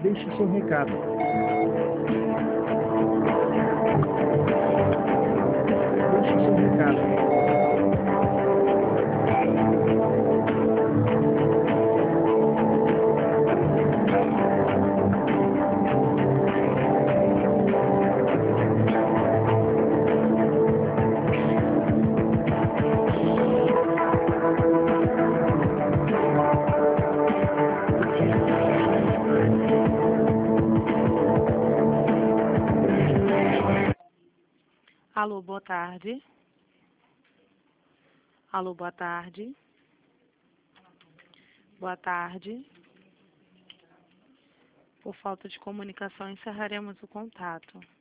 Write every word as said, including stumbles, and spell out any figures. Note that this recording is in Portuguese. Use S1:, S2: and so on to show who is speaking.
S1: Deixe seu recado. Deixe seu recado.
S2: Alô, boa tarde. Alô, boa tarde. Boa tarde. Por falta de comunicação, encerraremos o contato.